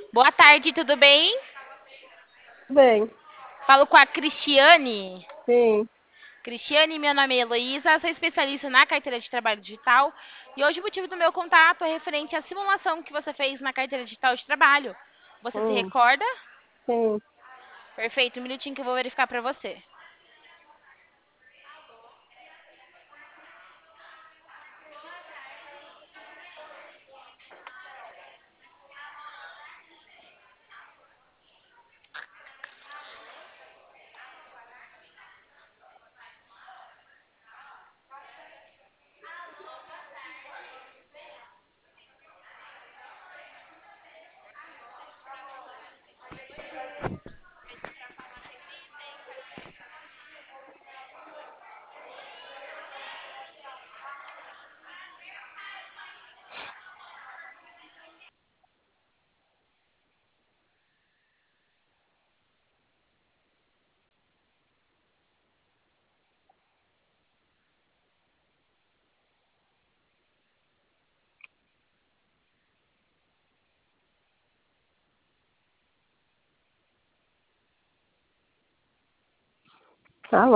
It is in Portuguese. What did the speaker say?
Boa tarde, tudo bem? Bem, Falo com a Cristiane. sim. Cristiane, meu nome é Heloísa, sou especialista na carteira de trabalho digital e hoje o motivo do meu contato é referente à simulação que você fez na carteira digital de trabalho. Você se Hum, recorda? sim. Perfeito, um minutinho que eu vou verificar para você. Alô?